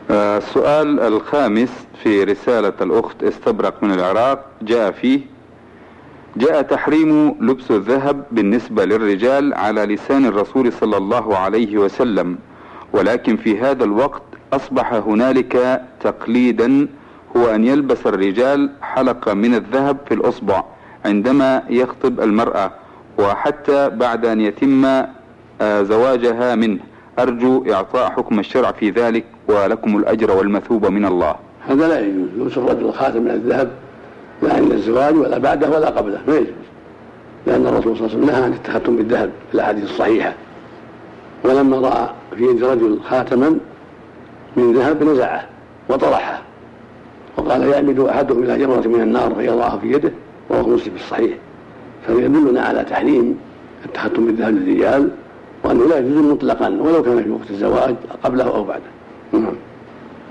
السؤال الخامس في رسالة الأخت استبرق من العراق جاء فيه: جاء تحريم لبس الذهب بالنسبة للرجال على لسان الرسول صلى الله عليه وسلم، ولكن في هذا الوقت أصبح هنالك تقليدا، هو أن يلبس الرجال حلقة من الذهب في الأصبع عندما يخطب المرأة، وحتى بعد أن يتم زواجها منه. أرجو إعطاء حكم الشرع في ذلك، ولكم الأجر والمثوبة من الله. هذا لا يجوز لبس الرجل الخاتم من الذهب لا عند الزواج ولا بعده ولا قبله، ما يجوز، لأن الرسول صلى الله عليه وسلم نهى عن التختم بالذهب في الأحاديث الصحيحة. ولما رأى في يد رجل خاتما من ذهب نزعه وطرحه وقال: يعمد أحدكم إلى جمرة من النار فيضعها في يده، رواه مسلم في الصحيح. فيدلنا على تحريم التختم بالذهب للرجال، وأنه لا يجوز مطلقا ولو كان في وقت الزواج قبله أو بعده.